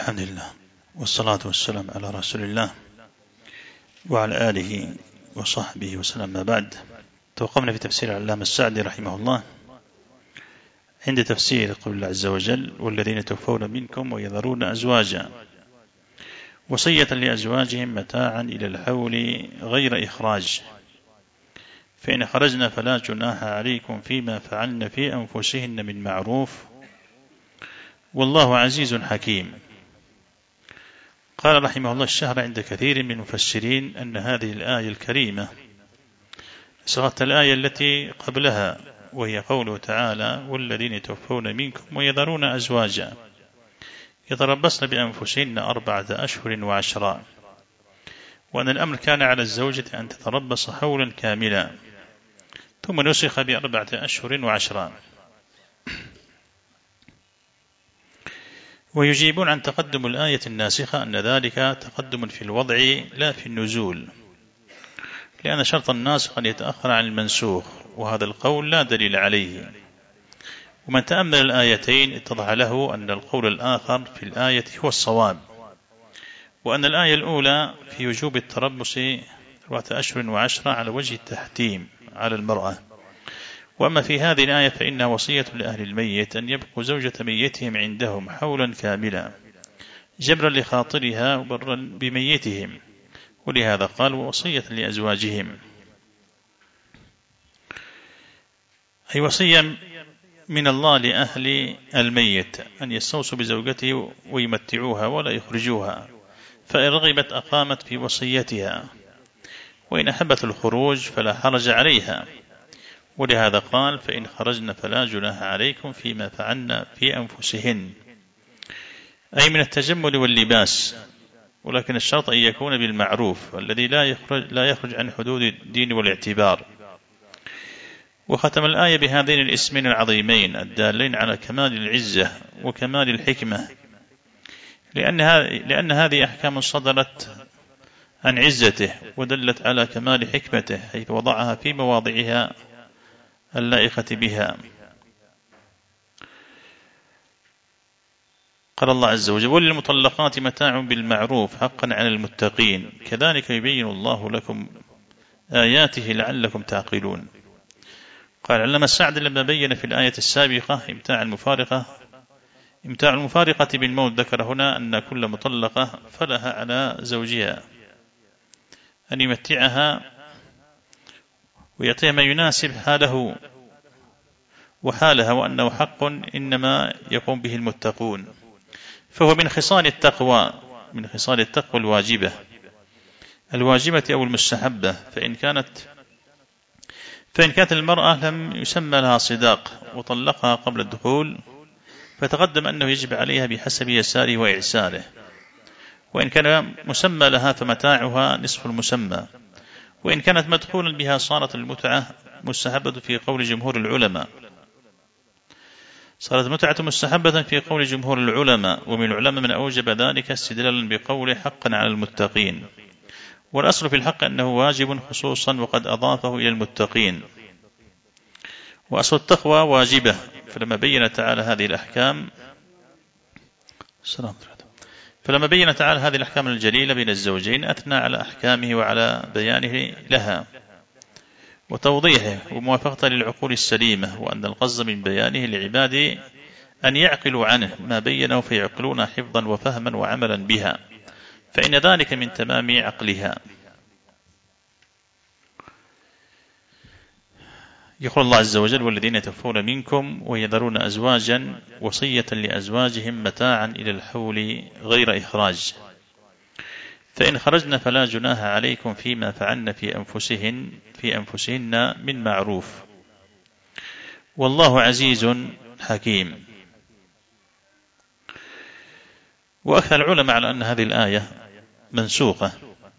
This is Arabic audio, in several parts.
الحمد لله والصلاة والسلام على رسول الله وعلى آله وصحبه وسلم. ما بعد، توقفنا في تفسير العلامة السعدي رحمه الله عند تفسير قول الله عز وجل: والذين توفون منكم ويذرون أزواجا وصية لأزواجهم متاعا إلى الحول غير إخراج، فإن خرجنا فلا جناح عليكم فيما فعلن في أنفسهن من معروف، والله عزيز حكيم. قال رحمه الله: الشهر عند كثير من المفسرين أن هذه الآية الكريمة صغت الآية التي قبلها، وهي قوله تعالى: والذين يتوفون منكم ويذرون أزواجا يتربصن بأنفسهن 4 أشهر وعشرا، وأن الأمر كان على الزوجة أن تتربص حولا كاملا ثم نسخ ب4 أشهر وعشرا. ويجيبون عن تقدم الآية الناسخة أن ذلك تقدم في الوضع لا في النزول، لأن شرط الناسخ أن يتأخر عن المنسوخ، وهذا القول لا دليل عليه. ومن تأمل الآيتين اتضح له أن القول الآخر في الآية هو الصواب، وأن الآية الأولى في وجوب التربص 4 أشهر وعشرة على وجه التحتيم على المرأة، وأما في هذه الآية فإنها وصية لأهل الميت أن يبقوا زوجة ميتهم عندهم حولا كاملا جبرا لخاطرها وبرا بميتهم، ولهذا قال: ووصية لأزواجهم، أي وصية من الله لأهل الميت أن يستوصوا بزوجته ويمتعوها ولا يخرجوها، فإن رغبت أقامت في وصيتها، وإن أحبت الخروج فلا حرج عليها. ولهذا قال: فإن خرجن فلا جناح عليكم فيما فعلن في أنفسهن، أي من التجمل واللباس، ولكن الشرط أن يكون بالمعروف الذي لا يخرج عن حدود الدين والاعتبار. وختم الآية بهذين الاسمين العظيمين الدالين على كمال العزة وكمال الحكمة، لأن هذه أحكام صدرت عن عزته ودلت على كمال حكمته، حيث وضعها في مواضعها اللائقة بها. قال الله عز وجل: وللمطلقات متاع بالمعروف حقا على المتقين كذلك يبين الله لكم آياته لعلكم تعقلون. قال العلامة السعدي لما بين في الآية السابقة امتاع المفارقة بالموت، ذكر هنا أن كل مطلقة فلها على زوجها أن يمتعها ويعطيها ما يناسب حاله وحالها، وأنه حق إنما يقوم به المتقون، فهو من خصال التقوى الواجبة أو المستحبة. فإن كانت المرأة لم يسمى لها صداق وطلقها قبل الدخول فتقدم أنه يجب عليها بحسب يساره وإعساره، وإن كان مسمى لها فمتاعها نصف المسمى، وإن كانت مدخولا بها صارت المتعة مستحبة في قول جمهور العلماء، ومن العلماء من أوجب ذلك استدلالا بقول حقا على المتقين، والأصل في الحق أنه واجب خصوصا وقد أضافه إلى المتقين، وأصل التقوى واجبة. فلما بين تعالى هذه الأحكام الجليلة بين الزوجين أثنى على أحكامه وعلى بيانه لها وتوضيحه وموافقة للعقول السليمة، وأن القصد من بيانه للعباد أن يعقلوا عنه ما بينه فيعقلون حفظا وفهما وعملا بها، فإن ذلك من تمام عقلها. يقول الله عز وجل: والذين يتوفون منكم ويذرون أزواجا وصية لأزواجهم متاعا إلى الحول غير إخراج، فإن خرجن فلا جناح عليكم فيما فعلن في أنفسهن من معروف، والله عزيز حكيم. وأكثر العلماء على أن هذه الآية منسوخة،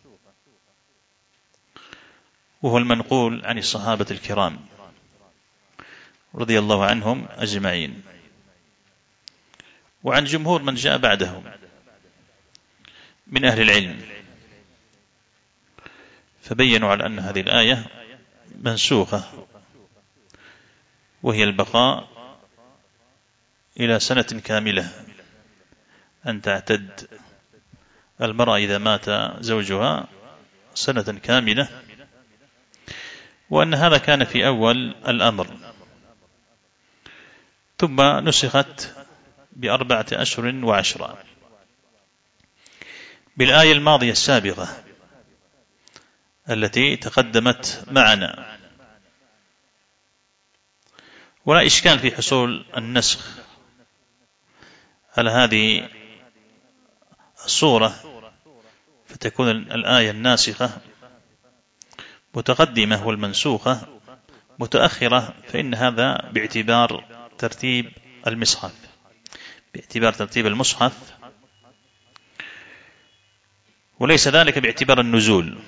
وهو المنقول عن الصحابة الكرام رضي الله عنهم أجمعين، وعن جمهور من جاء بعدهم من أهل العلم، فبينوا على أن هذه الآية منسوخة، وهي البقاء إلى سنة كاملة، أن تعتد المرأة إذا مات زوجها سنة كاملة، وأن هذا كان في أول الأمر، ثم نسخت ب4 أشهر و10 بالآية الماضية السابقة التي تقدمت معنا. ولا إشكال في حصول النسخ على هذه الصورة، فتكون الآية الناسخة متقدمة والمنسوخة متأخرة، فإن هذا باعتبار ترتيب المصحف، باعتبار ترتيب المصحف، وليس ذلك باعتبار النزول.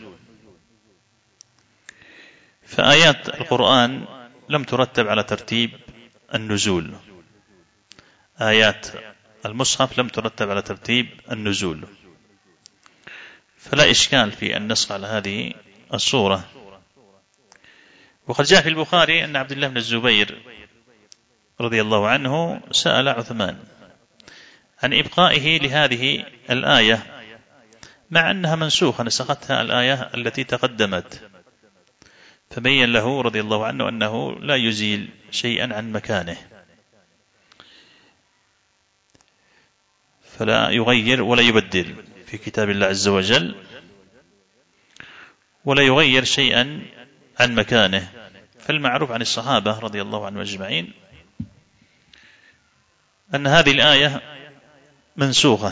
فآيات القرآن لم ترتب على ترتيب النزول، آيات المصحف لم ترتب على ترتيب النزول، فلا إشكال في النسخ على هذه الصورة. وقد جاء في البخاري أن عبد الله بن الزبير رضي الله عنه سأل عثمان عن إبقائه لهذه الآية مع أنها منسوخة، نسختها الآية التي تقدمت، فبين له رضي الله عنه أنه لا يزيل شيئا عن مكانه، فلا يغير ولا يبدل في كتاب الله عز وجل، ولا يغير شيئا عن مكانه. فالمعروف عن الصحابة رضي الله عنهم أجمعين أن هذه الآية منسوخة.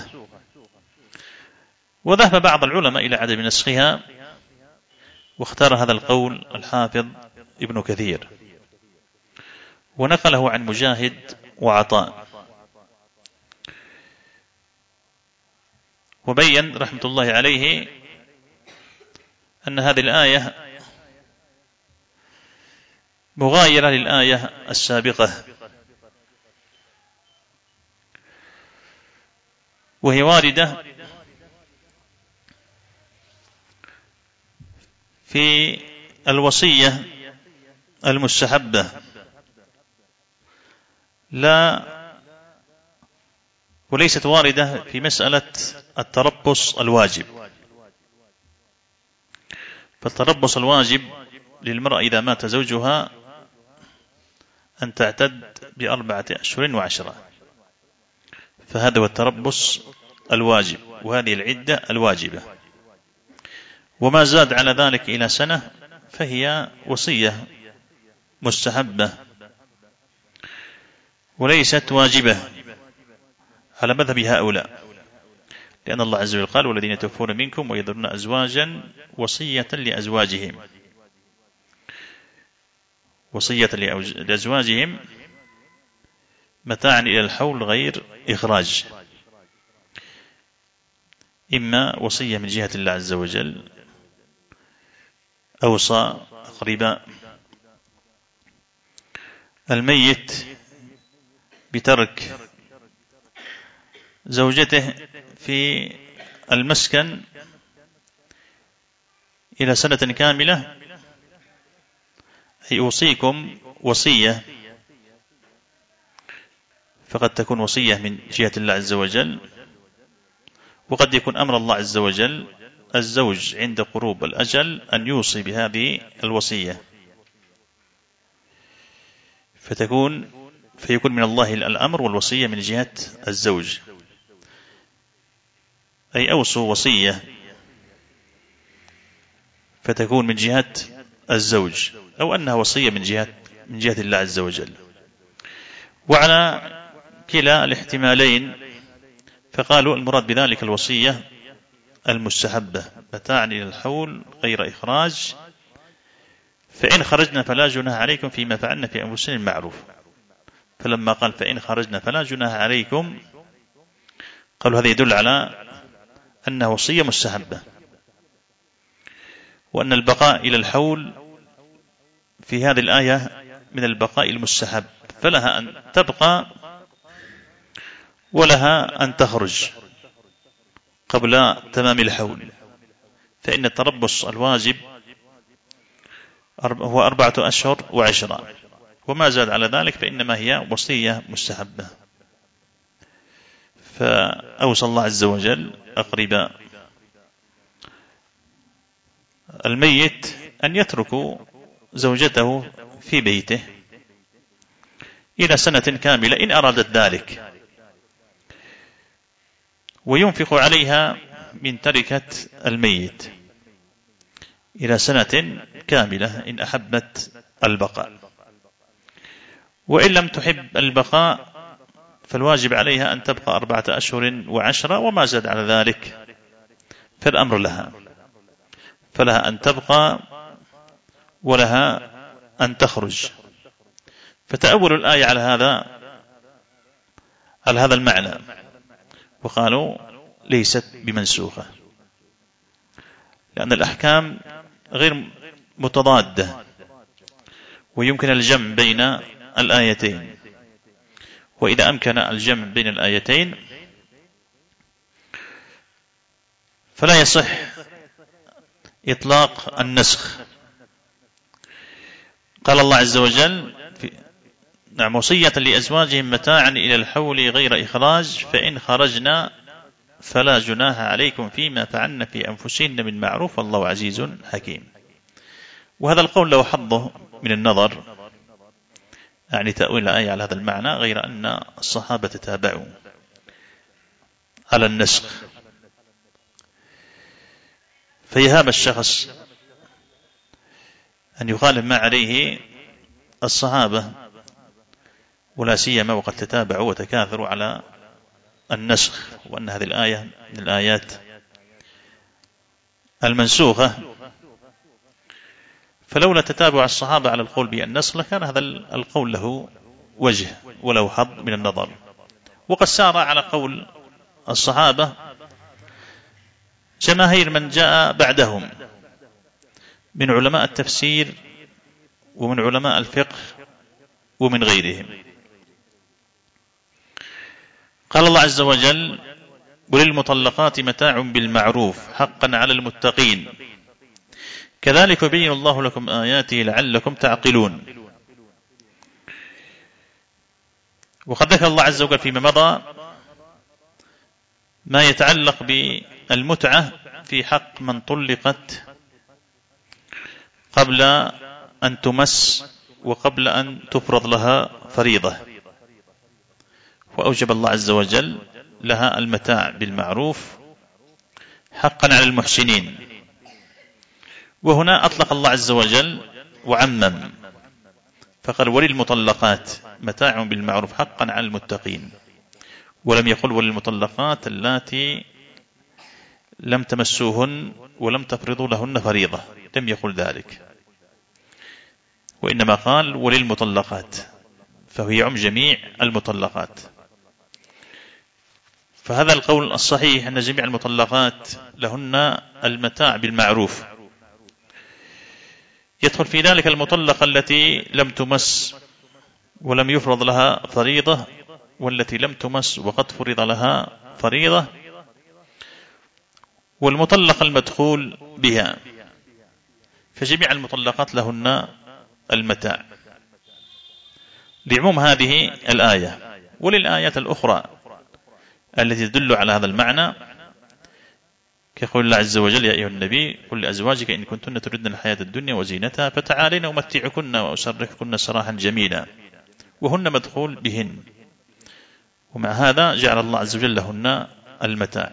وذهب بعض العلماء إلى عدم نسخها، واختار هذا القول الحافظ ابن كثير، ونقله عن مجاهد وعطاء، وبين رحمة الله عليه أن هذه الآية مغايرة للآية السابقة، وهي واردة في الوصية المستحبة، وليست واردة في مسألة التربص الواجب. فالتربص الواجب للمرأة إذا مات زوجها أن تعتد ب4 أشهر و10، فهذا هو التربص الواجب، وهذه العدة الواجبة. وما زاد على ذلك إلى سنة فهي وصية مستحبة وليست واجبة على مذهب هؤلاء، لأن الله عز وجل قال: والذين يتوفون منكم ويذرون أزواجا وصية لأزواجهم متاعا إلى الحول غير إخراج، إما وصية من جهة الله عز وجل، أوصى أقرباء الميت بترك زوجته في المسكن إلى سنة كاملة، أي أوصيكم وصية، فقد تكون وصية من جهة الله عز وجل، وقد يكون أمر الله عز وجل الزوج عند قروب الأجل أن يوصي بهذه الوصية، فيكون من الله الأمر والوصية من جهة الزوج، أي أوصوا وصية، فتكون من جهة الزوج، أو أنها وصية من جهة الله عز وجل. وعلى كلا الاحتمالين فقالوا المراد بذلك الوصية المستحبة متاعا إلى الحول غير إخراج، فإن خرجنا فلا جناح عليكم فيما فعلنا في أنفسنا المعروف. فلما قال فإن خرجنا فلا جناح عليكم، قالوا هذا يدل على أنها وصية مستحبة، وأن البقاء إلى الحول في هذه الآية من البقاء المستحب، فلها أن تبقى ولها أن تخرج قبل تمام الحول، فإن التربص الواجب هو 4 أشهر و10، وما زاد على ذلك فإنما هي وصية مستحبة. فأوصى الله عز وجل أقرباء الميت أن يتركوا زوجته في بيته إلى سنة كاملة إن أرادت ذلك، وينفق عليها من تركة الميت إلى سنة كاملة إن أحبت البقاء، وإن لم تحب البقاء فالواجب عليها أن تبقى 4 أشهر و10، وما زاد على ذلك فالأمر لها، فلها أن تبقى ولها أن تخرج. فتأول الآية على هذا المعنى، وقالوا ليست بمنسوخة، لأن الأحكام غير متضادة، ويمكن الجمع بين الآيتين، وإذا أمكن الجمع بين الآيتين فلا يصح إطلاق النسخ. قال الله عز وجل وصية لأزواجهم متاعا إلى الحول غير إخراج، فإن خرجنا فلا جناح عليكم فيما فعلن في أنفسهن من معروف، والله عزيز حكيم. وهذا القول له حظه من النظر، يعني تأويل الآية على هذا المعنى، غير أن الصحابة تتابعوا على النسخ، فيهاب الشخص أن يخالف ما عليه الصحابة، ولا سيما وقد تتابعوا وتكاثروا على النسخ، وأن هذه الآية من الآيات المنسوخة. فلولا تتابع الصحابة على القول بالنسخ لكان هذا القول له وجه وله حظ من النظر. وقد سار على قول الصحابة جماهير من جاء بعدهم من علماء التفسير ومن علماء الفقه ومن غيرهم. قال الله عز وجل وللمطلقات متاع بالمعروف حقا على المتقين كذلك يبين الله لكم آياته لعلكم تعقلون. وقد ذكر الله عز وجل فيما مضى ما يتعلق بالمتعة في حق من طلقت قبل أن تمس وقبل أن تفرض لها فريضة، وأوجب الله عز وجل لها المتاع بالمعروف حقا على المحسنين. وهنا أطلق الله عز وجل وعمم، فقال وللمطلقات متاع بالمعروف حقا على المتقين، ولم يقل وللمطلقات اللاتي لم تمسوهن ولم تفرضوا لهن فريضة، لم يقل ذلك، وإنما قال وللمطلقات، فهو يعم جميع المطلقات. فهذا القول الصحيح أن جميع المطلقات لهن المتاع بالمعروف، يدخل في ذلك المطلقة التي لم تمس ولم يفرض لها فريضة، والتي لم تمس وقد فرض لها فريضة، والمطلقة المدخول بها، فجميع المطلقات لهن المتاع لعموم هذه الآية. وللآيات الأخرى التي تدل على هذا المعنى كقول الله عز وجل يا أيها النبي قل لأزواجك إن كنتن تردن الحياة الدنيا وزينتها فتعالين أمتعكن وأسرحكن سراحا جميلا، وهن مدخول بهن، ومع هذا جعل الله عز وجل لهن المتاع.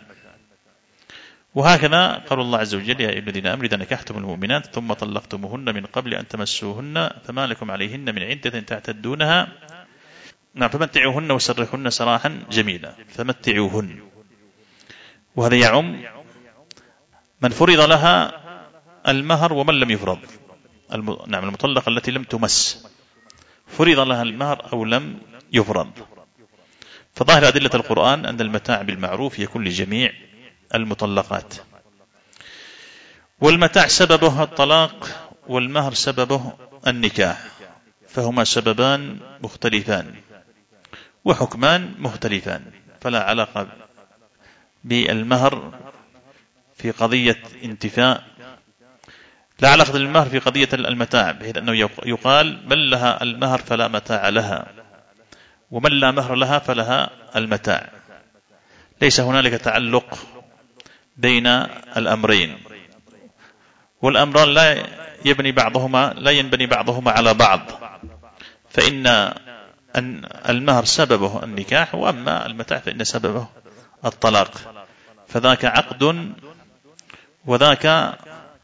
وهكذا قال الله عز وجل يا أيها الذين آمنوا إذا نكحتم المؤمنات ثم طلقتموهن من قبل أن تمسوهن فما لكم عليهن من عدة تعتدونها فمتعوهن وسرحوهن سراحا جميلا، فمتعوهن. وهذا يعم من فرض لها المهر ومن لم يفرض، المطلقة التي لم تمس فرض لها المهر أو لم يفرض. فظاهر أدلة القرآن أن المتاع بالمعروف يكون لجميع المطلقات. والمتاع سببه الطلاق والمهر سببه النكاح، فهما سببان مختلفان وحكمان مختلفان، فلا علاقة بالمهر في قضية انتفاء، لا علاقة بالمهر في قضية المتاع، بحيث أنه يقال من لها المهر فلا متاع لها، ومن لا مهر لها فلها المتاع. ليس هنالك تعلق بين الأمرين، والأمران لا ينبني بعضهما على بعض، فإن المهر سببه النكاح، وأما المتاع فإن سببه الطلاق، فذاك عقد وذاك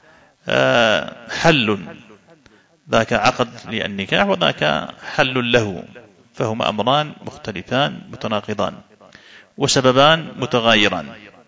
حل، ذاك عقد للنكاح وذاك حل له، فهما أمران مختلفان متناقضان وسببان متغايران.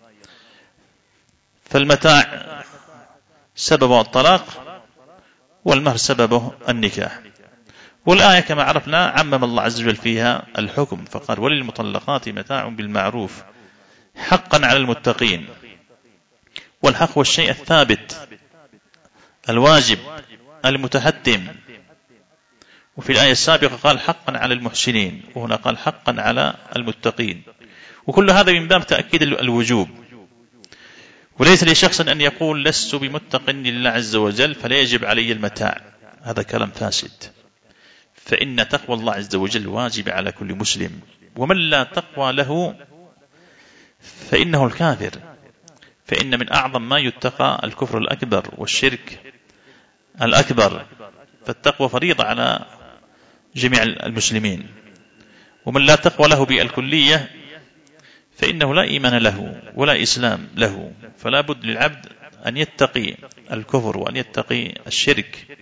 فالمتاع سببه الطلاق والمهر سببه النكاح. والآية كما عرفنا عمم الله عز وجل فيها الحكم فقال وللمطلقات متاع بالمعروف حقا على المتقين. والحق هو الشيء الثابت الواجب المتحتم، وفي الآية السابقة قال حقا على المحسنين، وهنا قال حقا على المتقين، وكل هذا من باب تأكيد الوجوب. وليس لشخص أن يقول لست بمتق لله عز وجل فلا يجب علي المتاع، هذا كلام فاسد، فإن تقوى الله عز وجل واجب على كل مسلم، ومن لا تقوى له فإنه الكافر، فإن من أعظم ما يتقى الكفر الأكبر والشرك الأكبر، فالتقوى فريضة على جميع المسلمين. ومن لا تقوى له بالكلية فإنه لا إيمان له ولا إسلام له، فلا بد للعبد أن يتقي الكفر وأن يتقي الشرك.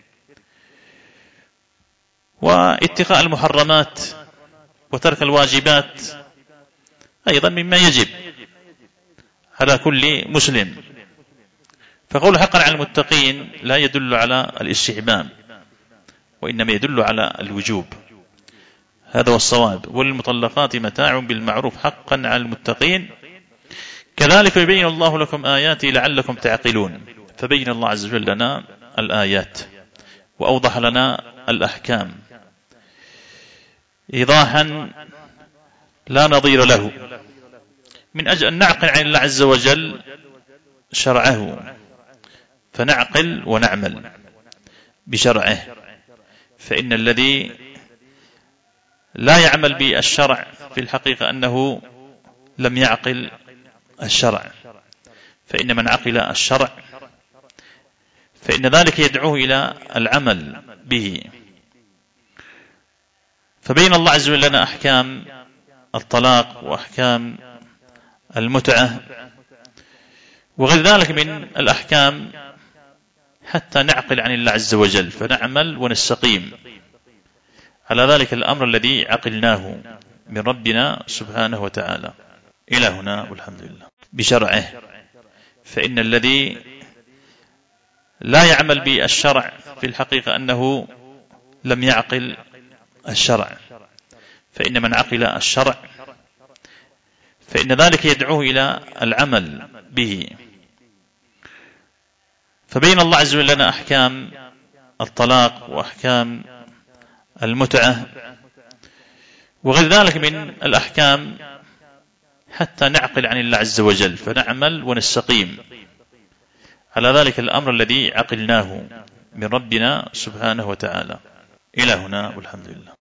واتقاء المحرمات وترك الواجبات أيضا مما يجب على كل مسلم. فقول حقا على المتقين لا يدل على الاستحباب، وإنما يدل على الوجوب، هذا هو الصواب. والمطلقات متاع بالمعروف حقا على المتقين كذلك يبين الله لكم آياته لعلكم تعقلون. فبين الله عز وجل لنا الآيات وأوضح لنا الأحكام إيضاحا لا نظير له، من أجل أن نعقل عن الله عز وجل شرعه، فنعقل ونعمل بشرعه. فإن الذي لا يعمل بالشرع في الحقيقة أنه لم يعقل الشرع، فإن من عقل الشرع فإن ذلك يدعوه إلى العمل به. فبين الله عز وجل لنا أحكام الطلاق وأحكام المتعة وغير ذلك من الأحكام حتى نعقل عن الله عز وجل فنعمل ونستقيم على ذلك الأمر الذي عقلناه من ربنا سبحانه وتعالى. إلى هنا والحمد لله بشرعه. فإن الذي لا يعمل بالشرع في الحقيقة أنه لم يعقل الشرع، فإن من عقل الشرع فإن ذلك يدعوه إلى العمل به. فبين الله عز وجل لنا أحكام الطلاق وأحكام المتعة وغير ذلك من الأحكام حتى نعقل عن الله عز وجل فنعمل ونستقيم على ذلك الأمر الذي عقلناه من ربنا سبحانه وتعالى. إلى هنا والحمد لله.